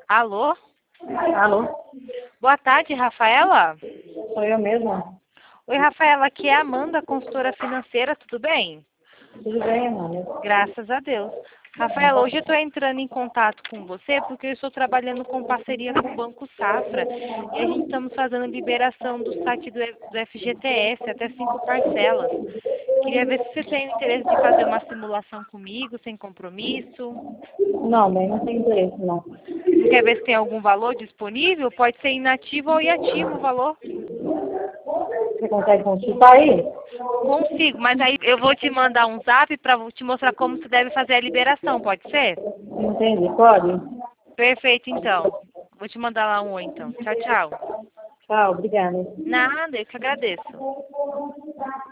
Alô? Alô? Boa tarde, Rafaela. Sou eu mesma? Oi, Rafaela, aqui é a Amanda, consultora financeira, tudo bem? Tudo bem, Amanda? Graças a Deus. Rafaela, hoje eu estou entrando em contato com você porque eu estou trabalhando com parceria com o Banco Safra e a gente estamos fazendo liberação do site do FGTS, até 5 parcelas. Queria ver se você tem o interesse de fazer uma simulação comigo, sem compromisso. Não, bem, não tem interesse, não. Não quer ver se tem algum valor disponível? Pode ser inativo ou inativo o valor. Você consegue consultar aí? Consigo, mas aí eu vou te mandar um zap para te mostrar como você deve fazer a liberação, pode ser? Não entendi, pode? Perfeito, então. Vou te mandar lá um oi, então. Tchau, tchau. Tchau, obrigada. Nada, eu que agradeço.